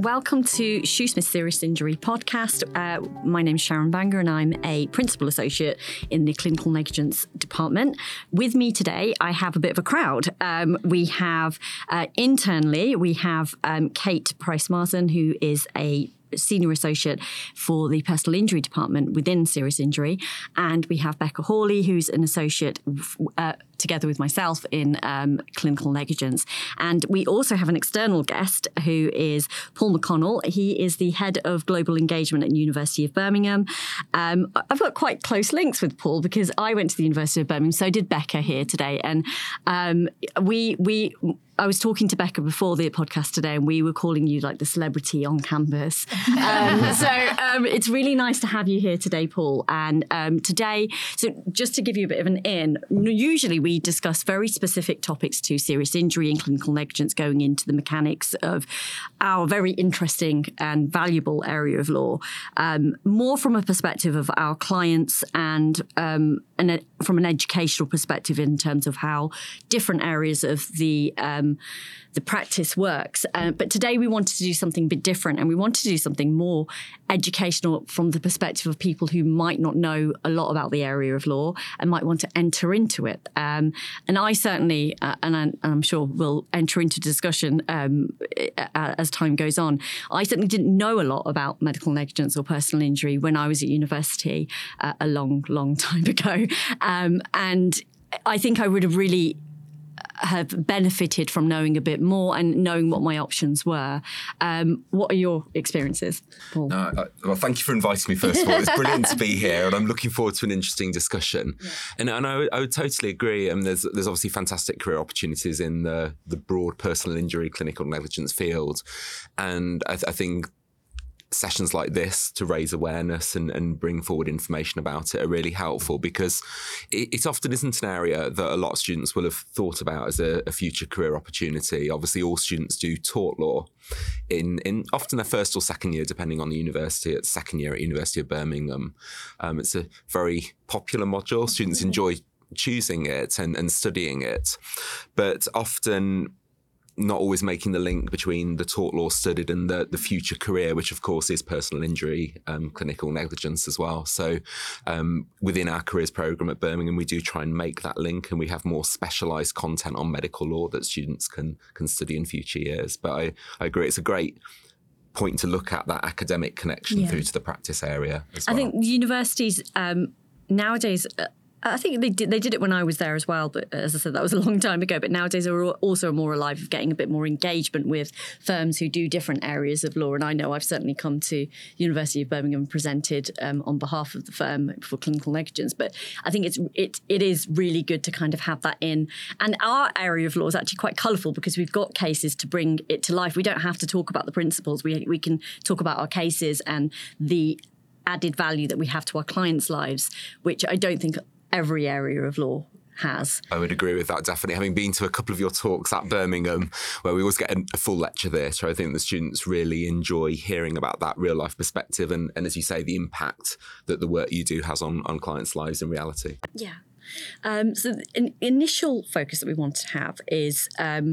welcome to Shoosmith Serious Injury Podcast. My name's Sharon Banger and I'm a Principal Associate in the Clinical Negligence Department. With me today, I have a bit of a crowd. We have, internally, we have Kate Price-Marsden, who is a Senior Associate for the Personal Injury Department within Serious Injury. And we have Becca Hawley, who's an Associate together with myself in Clinical Negligence. And we also have an external guest who is Paul McConnell. He is the Head of Global Engagement at University of Birmingham. I've got quite close links with Paul because I went to the University of Birmingham, so did Becca here today. And I was talking to Becca before the podcast today and we were calling you like the celebrity on campus. So it's really nice to have you here today, Paul. And today, so just to give you a bit of an in, usually we discuss very specific topics to serious injury and clinical negligence, going into the mechanics of our very interesting and valuable area of law, more from a perspective of our clients and from an educational perspective in terms of how different areas of the practice works. But today we wanted to do something a bit different, and we wanted to do something more educational from the perspective of people who might not know a lot about the area of law and might want to enter into it. And I certainly, and I'm sure we'll enter into discussion as time goes on, I certainly didn't know a lot about medical negligence or personal injury when I was at university a long, long time ago. And I think I would have really have benefited from knowing a bit more and knowing what my options were. What are your experiences, Paul? Well, thank you for inviting me, first of all. It's brilliant to be here and I'm looking forward to an interesting discussion. Yeah. And I would totally agree. There's obviously fantastic career opportunities in the broad personal injury, clinical negligence field. And I think sessions like this to raise awareness and bring forward information about it are really helpful, because it often isn't an area that a lot of students will have thought about as a future career opportunity. Obviously, all students do tort law in often their first or second year, depending on the university. At second year at University of Birmingham, it's a very popular module. Students enjoy choosing it and studying it, but often not always making the link between the tort law studied and the future career, which of course is personal injury, clinical negligence as well. So within our careers programme at Birmingham, we do try and make that link, and we have more specialised content on medical law that students can study in future years. But I agree, it's a great point to look at that academic connection through to the practice area as well. I think universities nowadays... I think they did it when I was there as well, but as I said, that was a long time ago. But nowadays are also more alive of getting a bit more engagement with firms who do different areas of law. And I know I've certainly come to University of Birmingham and presented on behalf of the firm for clinical negligence. But I think it is really good to kind of have that in. And our area of law is actually quite colourful because we've got cases to bring it to life. We don't have to talk about the principles. We can talk about our cases and the added value that we have to our clients' lives, which I don't think every area of law has. I would agree with that, definitely. Having been to a couple of your talks at Birmingham, where we always get a full lecture theatre, I think the students really enjoy hearing about that real life perspective and as you say, the impact that the work you do has on clients' lives in reality. Yeah. So the initial focus that we want to have is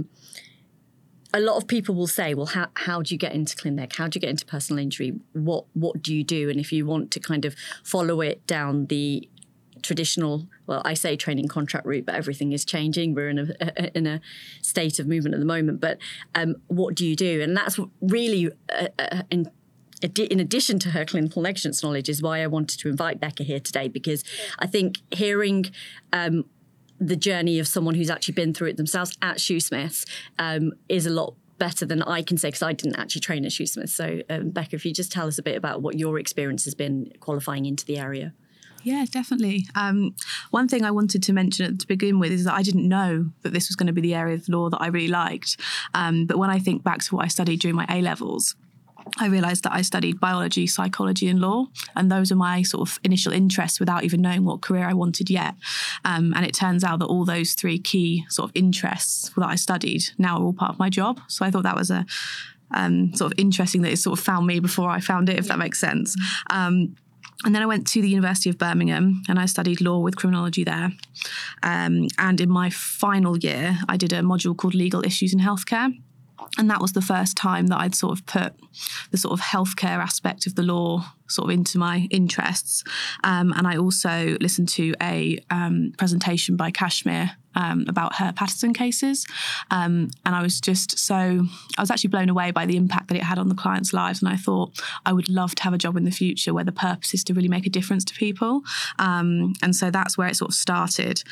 a lot of people will say, well, how do you get into clinic? How do you get into personal injury? What do you do? And if you want to kind of follow it down the traditional, well, I say training contract route, but everything is changing. We're in a state of movement at the moment. But what do you do? And that's really, in addition to her clinical negligence knowledge, is why I wanted to invite Becca here today, because I think hearing the journey of someone who's actually been through it themselves at Shoosmiths is a lot better than I can say, because I didn't actually train at Shoosmiths. So Becca, if you just tell us a bit about what your experience has been qualifying into the area. Yeah, definitely. One thing I wanted to mention to begin with is that I didn't know that this was going to be the area of law that I really liked. But when I think back to what I studied during my A-levels, I realised that I studied biology, psychology and law, and those are my sort of initial interests without even knowing what career I wanted yet. And it turns out that all those three key sort of interests that I studied now are all part of my job. So I thought that was a sort of interesting that it sort of found me before I found it, if that makes sense. And then I went to the University of Birmingham and I studied law with criminology there. And in my final year, I did a module called Legal Issues in Healthcare. And that was the first time that I'd sort of put the sort of healthcare aspect of the law sort of into my interests. And I also listened to a presentation by Kashmir about her Patterson cases. And I was actually blown away by the impact that it had on the clients' lives. And I thought I would love to have a job in the future where the purpose is to really make a difference to people. And so that's where it sort of started.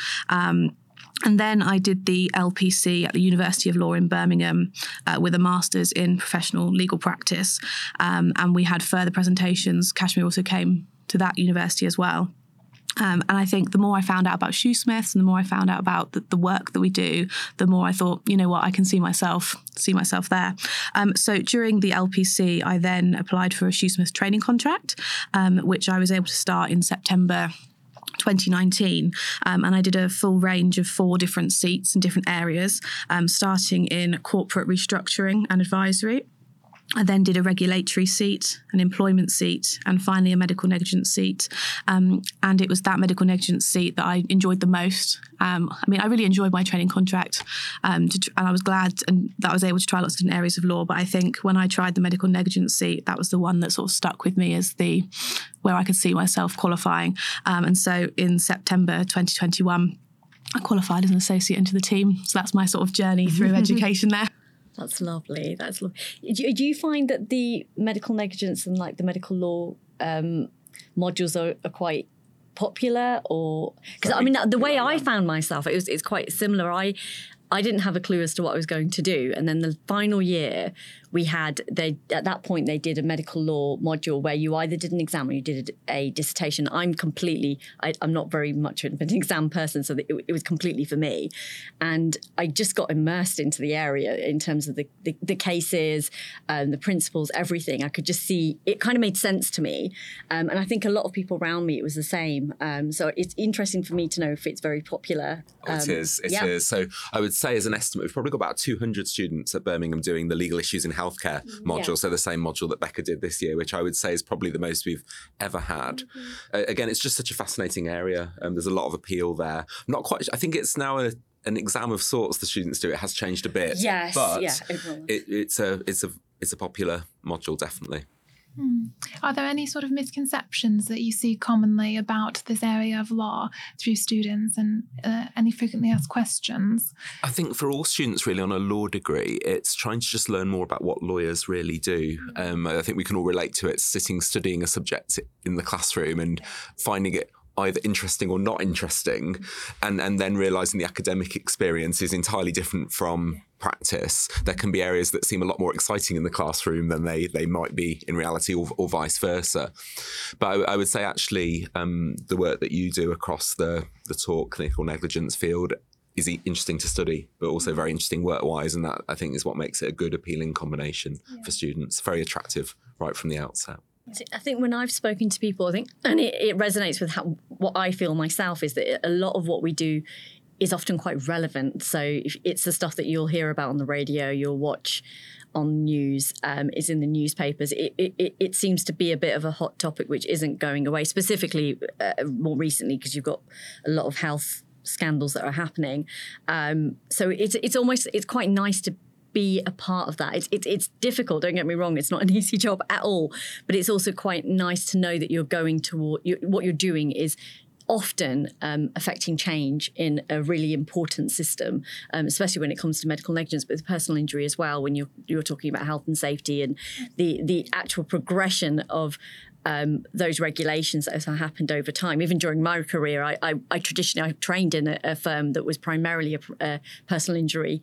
And then I did the LPC at the University of Law in Birmingham with a master's in professional legal practice. And we had further presentations. Kashmir also came to that university as well. And I think the more I found out about Shoesmiths and the more I found out about the work that we do, the more I thought, you know what, I can see myself there. So during the LPC, I then applied for a Shoesmiths training contract, which I was able to start in September 2019, and I did a full range of 4 different seats in different areas, starting in corporate restructuring and advisory. I then did a regulatory seat, an employment seat, and finally a medical negligence seat. And it was that medical negligence seat that I enjoyed the most. I really enjoyed my training contract, and I was glad that I was able to try lots of different areas of law. But I think when I tried the medical negligence seat, that was the one that sort of stuck with me as where I could see myself qualifying. And so in September 2021, I qualified as an associate into the team. So that's my sort of journey through education there. That's lovely. That's lovely. Do you find that the medical negligence and like the medical law modules are quite popular, or because the way I found myself, it's quite similar. I didn't have a clue as to what I was going to do, and then the final year at that point they did a medical law module where you either did an exam or you did a dissertation. I'm not very much of an exam person, so it was completely for me, and I just got immersed into the area in terms of the cases, the principles, everything. I could just see it kind of made sense to me, and I think a lot of people around me it was the same. So it's interesting for me to know if it's very popular. It is. So I would say, as an estimate, we've probably got about 200 students at Birmingham doing the legal issues in healthcare module, so the same module that Becca did this year, which I would say is probably the most we've ever had. Again, it's just such a fascinating area. There's a lot of appeal there. I think it's now an exam of sorts the students do. It has changed a bit. Yes, but it's a popular module, definitely. Are there any sort of misconceptions that you see commonly about this area of law through students, and any frequently asked questions? I think for all students really on a law degree, it's trying to just learn more about what lawyers really do. I think we can all relate to it, studying a subject in the classroom and finding it either interesting or not interesting, and then realising the academic experience is entirely different from practice. There can be areas that seem a lot more exciting in the classroom than they might be in reality, or vice versa. But I would say actually the work that you do across the tort clinical negligence field is interesting to study, but also very interesting work-wise, and that I think is what makes it a good, appealing combination for students. Very attractive right from the outset. I think when I've spoken to people, and it resonates with what I feel myself, is that a lot of what we do is often quite relevant. So if it's the stuff that you'll hear about on the radio, you'll watch on news, is in the newspapers. It seems to be a bit of a hot topic which isn't going away, specifically more recently because you've got a lot of health scandals that are happening. So it's quite nice to be a part of that. It's difficult, don't get me wrong, it's not an easy job at all, but it's also quite nice to know that you're going toward what you're doing is often affecting change in a really important system, especially when it comes to medical negligence, but with personal injury as well, when you're talking about health and safety and the actual progression of those regulations that have happened over time. Even during my career, I traditionally trained in a firm that was primarily a personal injury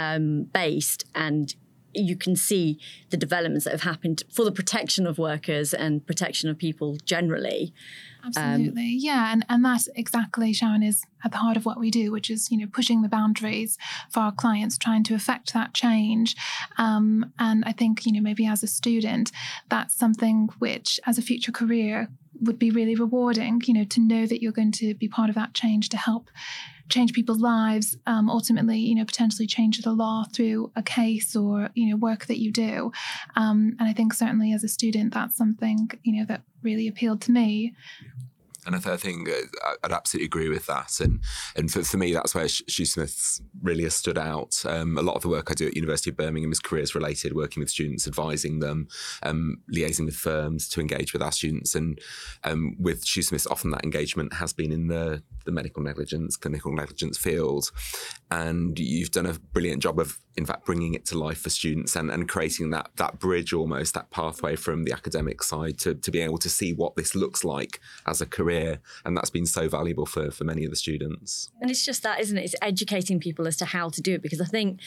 based, and you can see the developments that have happened for the protection of workers and protection of people generally. Absolutely, yeah, and that exactly, Sharon, is at the heart of what we do, which is, pushing the boundaries for our clients, trying to affect that change. And I think, maybe as a student, that's something which, as a future career, would be really rewarding, to know that you're going to be part of that change to help change people's lives, ultimately, potentially change the law through a case or, work that you do. And I think certainly as a student, that's something, that really appealed to me. And I think I'd absolutely agree with that. And for me, that's where Shoosmiths really has stood out. A lot of the work I do at University of Birmingham is careers related, working with students, advising them, liaising with firms to engage with our students. And with Shoosmiths, often that engagement has been in the medical negligence, clinical negligence field. And you've done a brilliant job of, in fact, bringing it to life for students and creating that bridge almost, that pathway from the academic side to be able to see what this looks like as a career. And that's been so valuable for many of the students. And it's just that, isn't it? It's educating people as to how to do it, because I think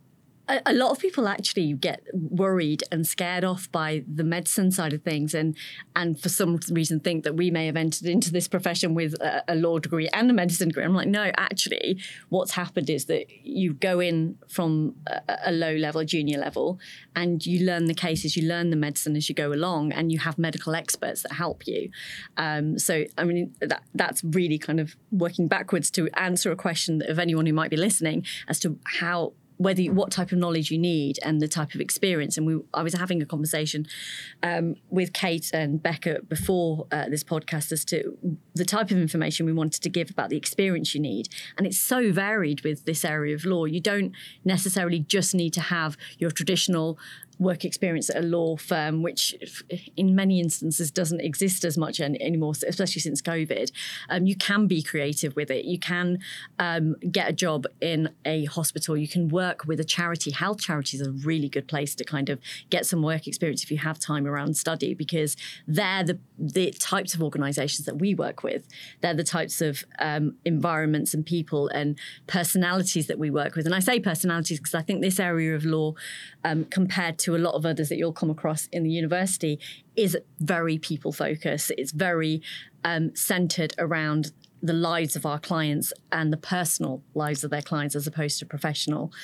a lot of people actually get worried and scared off by the medicine side of things and for some reason think that we may have entered into this profession with a law degree and a medicine degree. I'm like, no, actually what's happened is that you go in from a low level, junior level, and you learn the cases, you learn the medicine as you go along, and you have medical experts that help you. So, I mean, that's really kind of working backwards to answer a question of anyone who might be listening as to what type of knowledge you need and the type of experience. And I was having a conversation with Kate and Becca before this podcast as to the type of information we wanted to give about the experience you need. And it's so varied with this area of law. You don't necessarily just need to have your traditional work experience at a law firm, which in many instances doesn't exist as much anymore, especially since COVID. You can be creative with it. You can get a job in a hospital. You can work with a charity. Health charities are a really good place to kind of get some work experience if you have time around study, because they're the types of organisations that we work with. They're the types of environments and people and personalities that we work with. And I say personalities because I think this area of law, compared to a lot of others that you'll come across in the university, is very people focused. It's very centred around the lives of our clients and the personal lives of their clients as opposed to professional.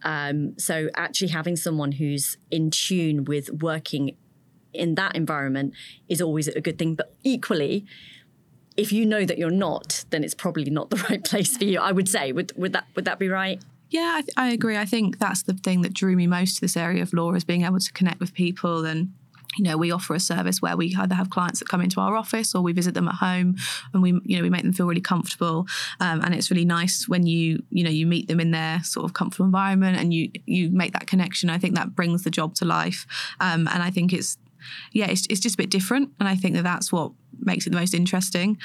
So actually having someone who's in tune with working in that environment is always a good thing. But equally, if you know that you're not, then it's probably not the right place for you, I would say. Would that be right? Yeah, I agree. I think that's the thing that drew me most to this area of law, is being able to connect with people. And, you know, we offer a service where we either have clients that come into our office or we visit them at home, and we make them feel really comfortable. And it's really nice when you meet them in their sort of comfortable environment and you make that connection. I think that brings the job to life. And I think it's just a bit different. And I think that's what makes it the most interesting.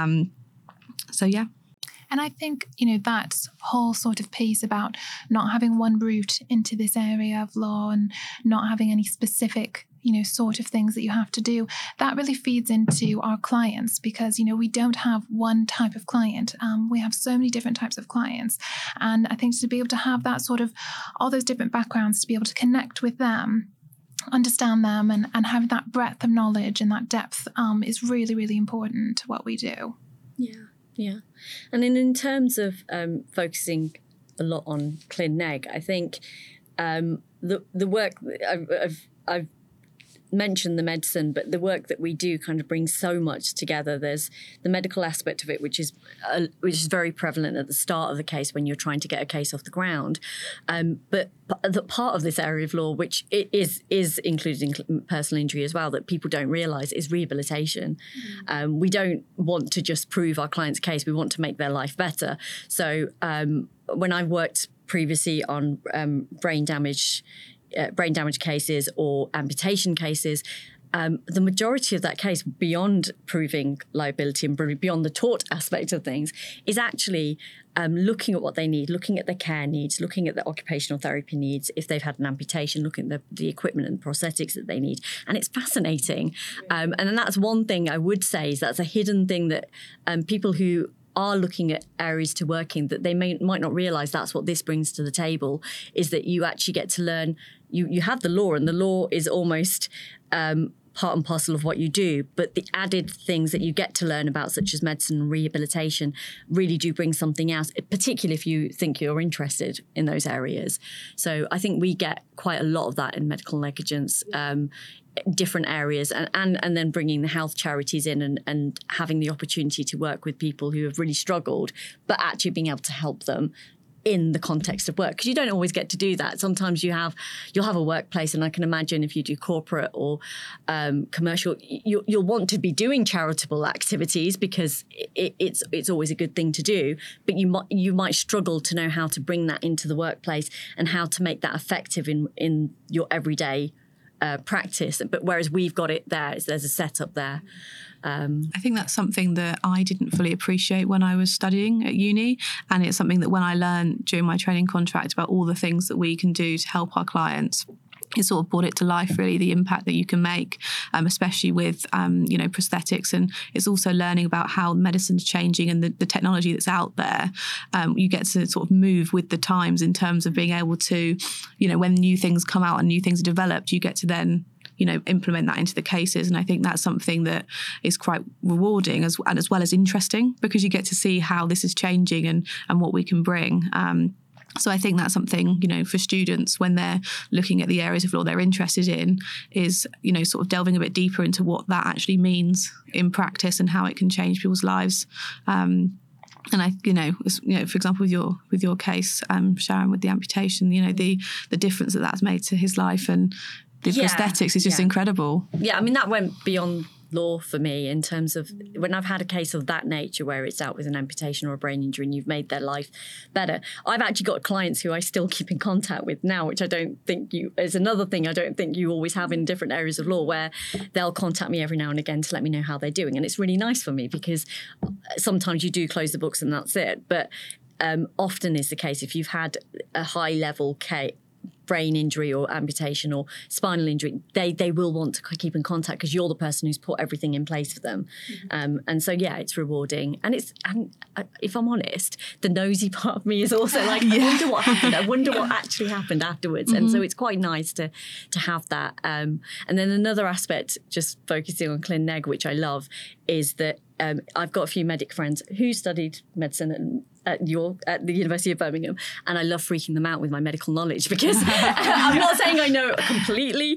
So, yeah. And I think, that whole sort of piece about not having one route into this area of law and not having any specific, sort of things that you have to do, that really feeds into our clients, because, we don't have one type of client. We have so many different types of clients. And I think to be able to have that sort of, all those different backgrounds, to be able to connect with them, understand them and have that breadth of knowledge and that depth is really, really important to what we do. Yeah. And then in terms of focusing a lot on Clin Neg, I think the work I've mentioned the medicine, but the work that we do kind of brings so much together. There's the medical aspect of it, which is very prevalent at the start of the case when you're trying to get a case off the ground. But the part of this area of law, which is included in personal injury as well, that people don't realise, is rehabilitation. We don't want to just prove our client's case. We want to make their life better. So when I worked previously on brain damage cases or amputation cases, the majority of that case, beyond proving liability and beyond the tort aspect of things, is actually looking at what they need, looking at their care needs, looking at their occupational therapy needs, if they've had an amputation, looking at the equipment and prosthetics that they need. And it's fascinating. And then that's one thing I would say, is that's a hidden thing that people who are looking at areas to work in, that they might not realise that's what this brings to the table, is that you actually get to learn, you have the law, and the law is almost part and parcel of what you do, but the added things that you get to learn about, such as medicine and rehabilitation, really do bring something else, particularly if you think you're interested in those areas. So I think we get quite a lot of that in medical negligence, different areas, and then bringing the health charities in and having the opportunity to work with people who have really struggled, but actually being able to help them in the context of work, because you don't always get to do that. Sometimes you'll have a workplace, and I can imagine if you do corporate or commercial, you'll want to be doing charitable activities because it's always a good thing to do, but you might struggle to know how to bring that into the workplace and how to make that effective in your everyday practice. But whereas we've got it there's a setup there. I think that's something that I didn't fully appreciate when I was studying at uni, and it's something that when I learned during my training contract about all the things that we can do to help our clients, it sort of brought it to life, really, the impact that you can make, especially with, prosthetics. And it's also learning about how medicine's changing and the technology that's out there. You get to sort of move with the times in terms of being able to, when new things come out and new things are developed, you get to then implement that into the cases. And I think that's something that is quite rewarding as well as interesting, because you get to see how this is changing and what we can bring. So I think that's something, for students when they're looking at the areas of law they're interested in is, sort of delving a bit deeper into what that actually means in practice and how it can change people's lives. And I, for example, with your case, Sharon, with the amputation, the difference that's made to his life and the prosthetics is just incredible. Yeah, I mean, that went beyond law for me in terms of when I've had a case of that nature where it's dealt with an amputation or a brain injury and you've made their life better. I've actually got clients who I still keep in contact with now, which I don't think is another thing I don't think you always have in different areas of law, where they'll contact me every now and again to let me know how they're doing. And it's really nice for me because sometimes you do close the books and that's it. But often is the case if you've had a high level brain injury or amputation or spinal injury, they will want to keep in contact because you're the person who's put everything in place for them. And so, it's rewarding. And if I'm honest, the nosy part of me is also like, I wonder what happened. I wonder what actually happened afterwards. And so it's quite nice to have that. And then another aspect, just focusing on Clin Neg, which I love, is that I've got a few medic friends who studied medicine at the University of Birmingham, and I love freaking them out with my medical knowledge because I'm not saying I know completely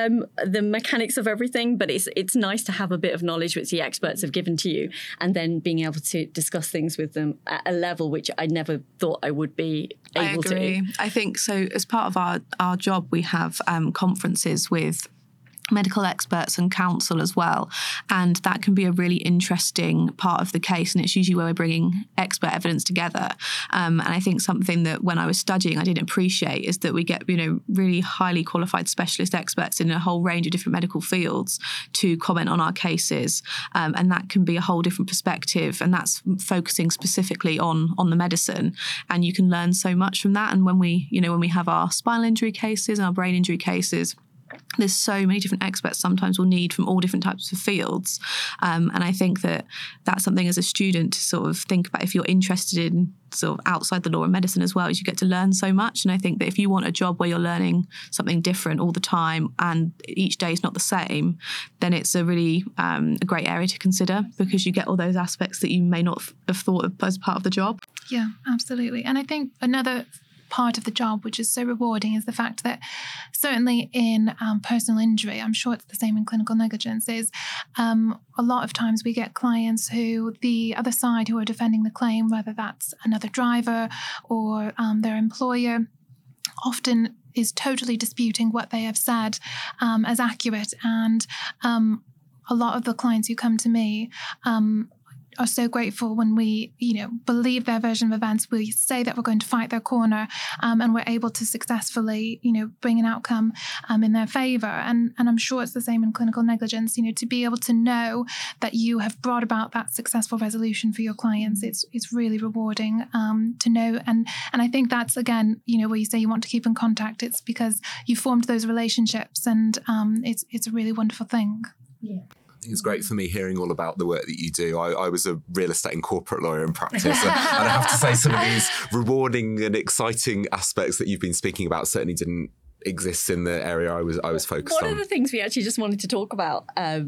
the mechanics of everything, but it's nice to have a bit of knowledge which the experts have given to you, and then being able to discuss things with them at a level which I never thought I would be able to. I agree. I think so. As part of our job, we have conferences with medical experts and counsel as well, and that can be a really interesting part of the case, and it's usually where we're bringing expert evidence together. And I think something that when I was studying I didn't appreciate is that we get really highly qualified specialist experts in a whole range of different medical fields to comment on our cases, and that can be a whole different perspective, and that's focusing specifically on the medicine, and you can learn so much from that. And when we have our spinal injury cases and our brain injury cases, there's so many different experts sometimes we'll need from all different types of fields. And I think that that's something as a student to sort of think about if you're interested in sort of outside the law and medicine as well, is you get to learn so much. And I think that if you want a job where you're learning something different all the time and each day is not the same, then it's a really a great area to consider, because you get all those aspects that you may not have thought of as part of the job. Yeah, absolutely. And I think another part of the job which is so rewarding is the fact that certainly in personal injury, I'm sure it's the same in clinical negligence, is a lot of times we get clients who the other side who are defending the claim, whether that's another driver or their employer, often is totally disputing what they have said as accurate. And a lot of the clients who come to me are so grateful when we, believe their version of events. We say that we're going to fight their corner, and we're able to successfully, bring an outcome in their favour. And I'm sure it's the same in clinical negligence. To be able to know that you have brought about that successful resolution for your clients, it's really rewarding to know. And I think that's again, where you say you want to keep in contact. It's because you formed those relationships, and it's a really wonderful thing. Yeah. I think it's great for me hearing all about the work that you do. I was a real estate and corporate lawyer in practice, and I have to say some of these rewarding and exciting aspects that you've been speaking about certainly didn't exist in the area I was focused on. One of the things we actually just wanted to talk about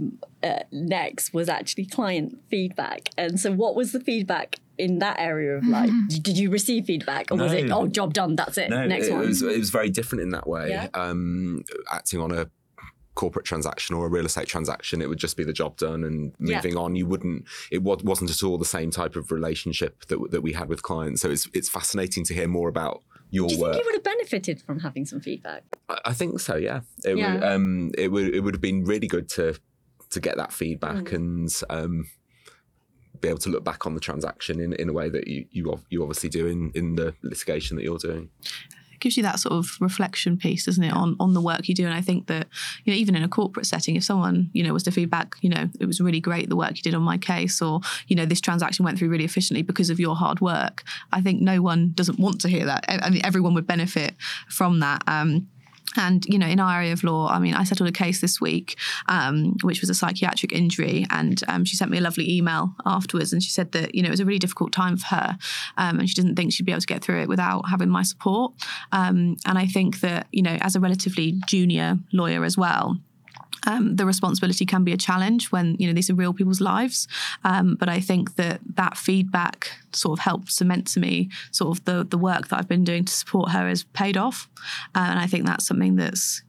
next was actually client feedback. And so what was the feedback in that area of life? Did you receive feedback, or was it, job done, that's it, no, next one? It was very different in that way. Yeah. Acting on a corporate transaction or a real estate transaction, it would just be the job done and moving on. It wasn't at all the same type of relationship that we had with clients. So it's fascinating to hear more about your work. Do you think you would have benefited from having some feedback? I think so, yeah. It would have been really good to get that feedback and be able to look back on the transaction in a way that you obviously do in the litigation that you're doing. Gives you that sort of reflection piece, doesn't it, on the work you do. And I think that, even in a corporate setting, if someone, was to feedback, it was really great the work you did on my case, or, this transaction went through really efficiently because of your hard work, I think no one doesn't want to hear that. I mean, everyone would benefit from that. And, in our area of law, I settled a case this week, which was a psychiatric injury. And she sent me a lovely email afterwards. And she said that, it was a really difficult time for her. And she didn't think she'd be able to get through it without having my support. And I think that, as a relatively junior lawyer as well, the responsibility can be a challenge when, these are real people's lives. But I think that feedback sort of helped cement to me sort of the work that I've been doing to support her has paid off. And I think that's something that's,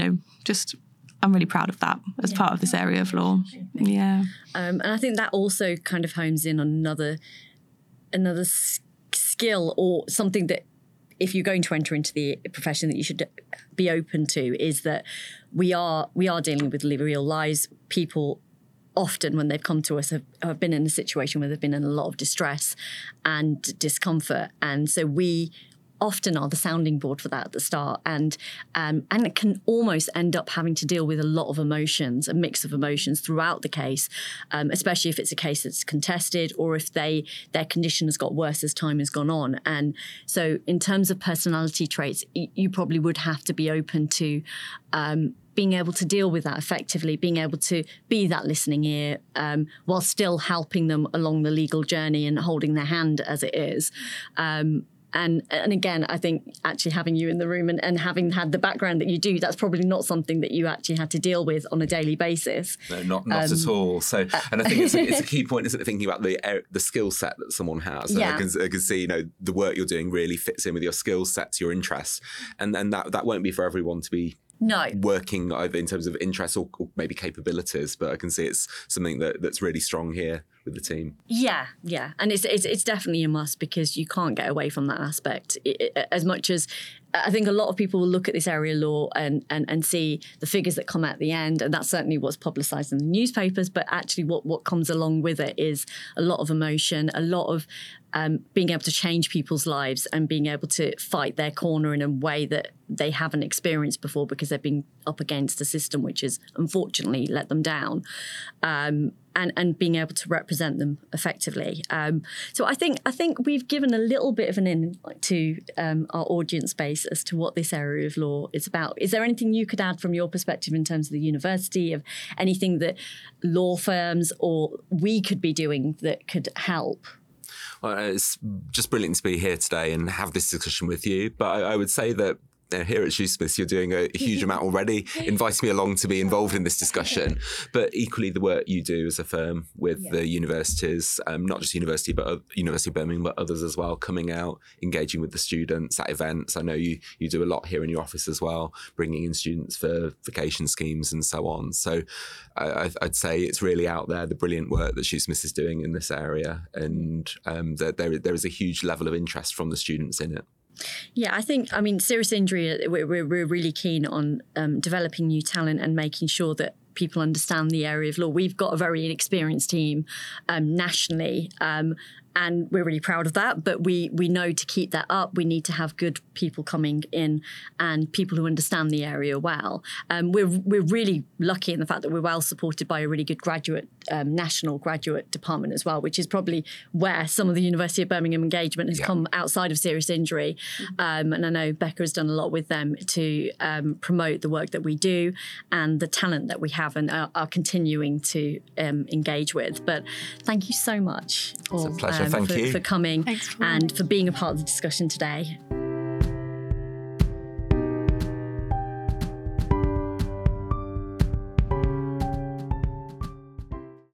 I'm really proud of that as part of this area of law. Yeah. And I think that also kind of hones in on another skill or something that, if you're going to enter into the profession, that you should be open to, is that we are dealing with real lives. People often, when they've come to us, have been in a situation where they've been in a lot of distress and discomfort. And so we often are the sounding board for that at the start. And it can almost end up having to deal with a lot of emotions, a mix of emotions throughout the case, especially if it's a case that's contested or if their condition has got worse as time has gone on. And so in terms of personality traits, you probably would have to be open to being able to deal with that effectively, being able to be that listening ear while still helping them along the legal journey and holding their hand as it is. And again, I think actually having you in the room and having had the background that you do, that's probably not something that you actually had to deal with on a daily basis. No, not at all. So, and I think it's a key point, isn't it, thinking about the skill set that someone has. Yeah. I can see, the work you're doing really fits in with your skill sets, your interests, and that won't be for everyone to be working either in terms of interests or maybe capabilities, but I can see it's something that's really strong here with the team. Yeah. And it's definitely a must, because you can't get away from that aspect. As much as I think a lot of people will look at this area of law and see the figures that come at the end, and that's certainly what's publicised in the newspapers, but actually what comes along with it is a lot of emotion, a lot of being able to change people's lives and being able to fight their corner in a way that they haven't experienced before because they've been up against a system which has unfortunately let them down. And being able to represent them effectively. So I think we've given a little bit of an in to our audience base as to what this area of law is about. Is there anything you could add from your perspective in terms of the university, of anything that law firms or we could be doing that could help? Well, it's just brilliant to be here today and have this discussion with you. But I would say that here at Shoosmiths, you're doing a huge amount already, inviting me along to be involved in this discussion. But equally, the work you do as a firm with the universities, not just University of Birmingham, but others as well, coming out, engaging with the students at events. I know you do a lot here in your office as well, bringing in students for vacation schemes and so on. So I'd say it's really out there, the brilliant work that Shoosmiths is doing in this area, and there is a huge level of interest from the students in it. Yeah, serious injury, we're really keen on developing new talent and making sure that people understand the area of law. We've got a very inexperienced team nationally, and we're really proud of that. But we know to keep that up, we need to have good people coming in and people who understand the area well. We're really lucky in the fact that we're well supported by a really good national graduate department as well, which is probably where some of the University of Birmingham engagement has come outside of serious injury. And I know Becca has done a lot with them to promote the work that we do and the talent that we have and are continuing to engage with. But thank you so much. It's a pleasure. Thank you for coming and for being a part of the discussion today.